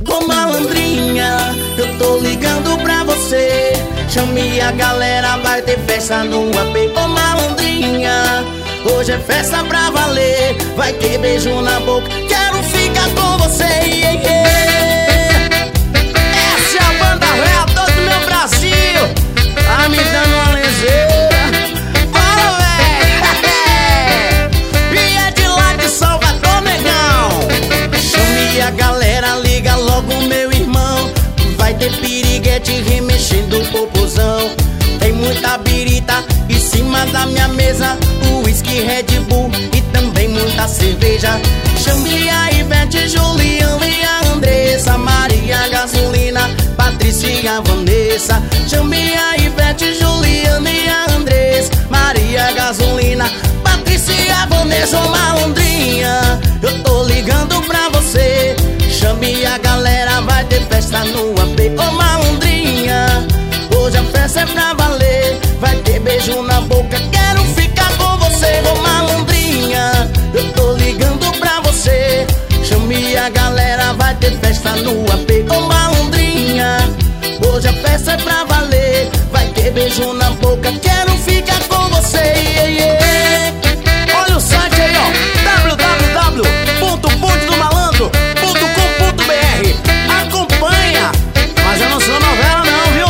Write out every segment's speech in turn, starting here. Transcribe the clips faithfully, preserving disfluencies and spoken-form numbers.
Ô malandrinha, eu tô ligando pra você. Chame a galera, vai ter festa no A P. Ô malandrinha, hoje é festa pra valer. Vai ter beijo na boca, quero ficar com você, yeah, yeah. Essa é a banda real, todo meu Brasil. Tá me dando uma leseira. Bora, véi. E é de lá de Salvador, negão. Chame a galera, liga logo meu irmão. Vai ter piriguete remexendo o popozão. Tem muita birita em cima da minha mesa, uísque, Red Bull e também muita cerveja. Chame a Ivete, Juliana e a Andressa, Maria, Gasolina, Patrícia e a Vanessa. Chame a Ivete, Juliana e a Andressa, Maria, Gasolina, Patrícia e a Vanessa. Ô malandrinha, eu tô ligando pra você. Chame a galera, vai ter festa no A P. Ô malandrinha, hoje a festa é pra valer. Vai ter beijo na boca, quero ficar com você. Ô malandrinha, eu tô ligando pra você. Chame a galera, vai ter festa no A P. Ô malandrinha, hoje a festa é pra valer. Vai ter beijo na boca, quero ficar com você, yeah, yeah. Olha o site aí, ó, w w w ponto bonde do malandro ponto com ponto b r. Acompanha, mas eu não sou novela não, viu?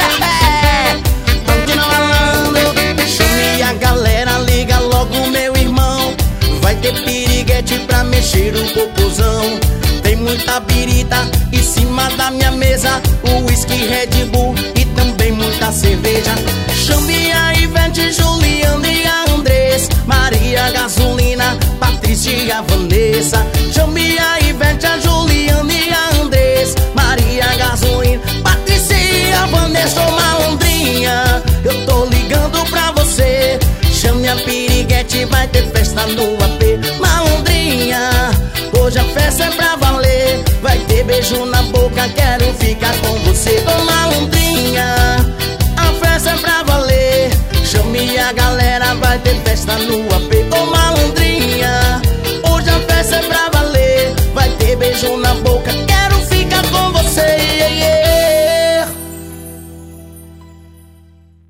Bonde do malandro. Chame a galera, liga logo meu irmão. Vai ter piriguete pra mexer o popozão. Tem muita birita em cima da minha mesa, uísque, Red Bull e também muita cerveja. Chame a Ivete, Juliana e a Andressa, Maria, Gasolina, Patrícia e a Vanessa. Chame a Ivete, a Juliana e a Andressa, Maria, Gasolina, Patrícia e a Vanessa. Ô malandrinha, eu tô ligando pra você. Chame a piriguete, vai ter festa no A P. Malandrinha, hoje a festa é pra valer. Vai ter beijo na boca, quero ficar com você. Ô malandrinha, a festa é pra valer. Chame a galera, vai ter festa no A P.